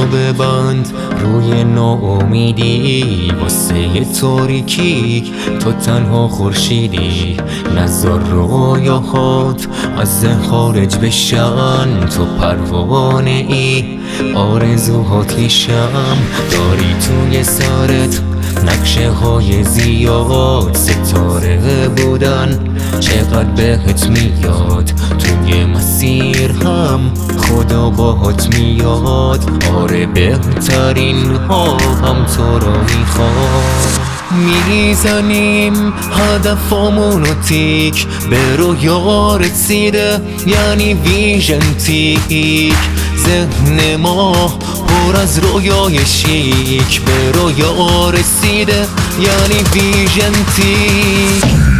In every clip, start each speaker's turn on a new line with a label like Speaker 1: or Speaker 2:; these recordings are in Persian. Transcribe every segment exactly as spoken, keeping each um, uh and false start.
Speaker 1: ببند روی ناامیدی، واسه تاریکی تو تنها خورشیدی. نذار رویاهات از ذهن خارج بشن، تو پروانه ای آرزوهات یه شمع داری توی سرت، نقشه های زیاد ستاره بودن چقدر بهت میاد. توی مسیر هم خدا باهات میاد، آره بهترین ها هم تو رو میخواد. میزنیم هدفامونو تیک، به رویا رسیده یعنی ویژن تیک. ذهن ما پر از رویای شیک، به رویا رسیده یعنی ویژن تیک.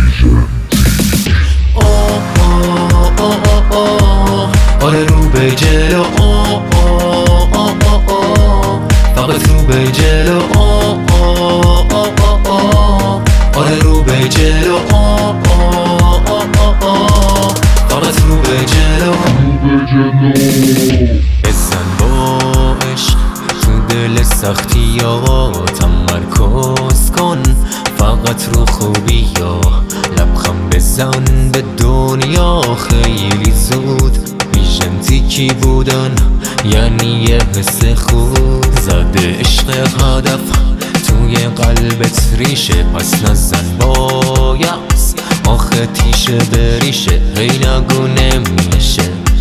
Speaker 1: آه آه آه آه آره رو به جلو، آه آه آه آه فقط رو به جلو، آه آه آه آه آره رو به جلو، آه آه آه آه فقط رو به جلو. بزن با عشق تو دل سختیات، تمرکز کن فقط رو خوبیا. لبخند بزن به دنیا خیلی زود، ویژن تیکی بودن یعنی یه حس خوب. زده عشق هدف توی قلبت ریشه، پس نزن با یأس آخه تیشه بریشه. هی نگو نمیشه،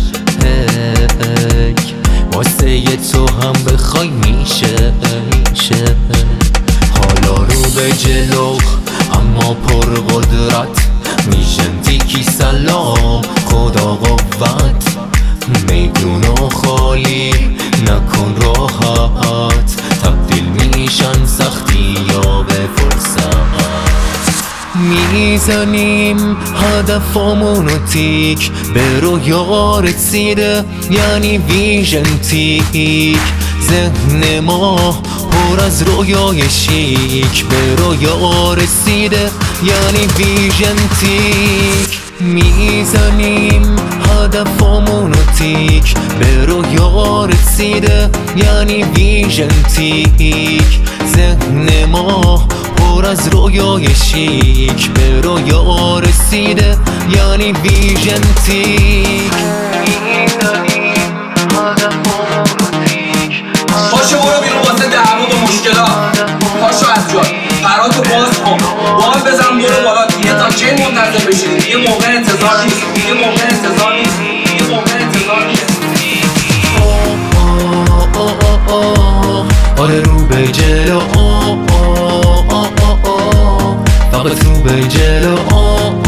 Speaker 1: هی واسه یه تو هم بخوای میشه میشه. حالا رو به جلو اما پر قدرت، میشن تیکی سلام خدا قوت. میدونو خالی نکن راحت، تبدیل میشن سختی یا به فرصت. میزنیم هدفامونو تیک، به رویا رسیده یعنی ویژن تیک. ذهن ما پر از رویای شیک، به رویا رسیده یعنی ویژن تیک. میزنیم هدفامونو تیک، به رویا رسیده یعنی ویژن تیک. ذهن ما پر از رویای شیک، به رویا رسیده یعنی ویژن تیک. میزنیم هدفامونو تیک.
Speaker 2: پاشو برو بیرون واسه دعوا و مشکلات، پاشو از جا قرارتو باز کن، بال بزن برو بالا. دیگه تا کی منتظر بشینی؟ دیگه موقع انتظار نیست، دیگه موقع انتظار نیست، دیگه موقع انتظار نیست.
Speaker 1: آه آه آه آه آره رو به جلو، آه آه آه آه آه فقط رو به جلو، آه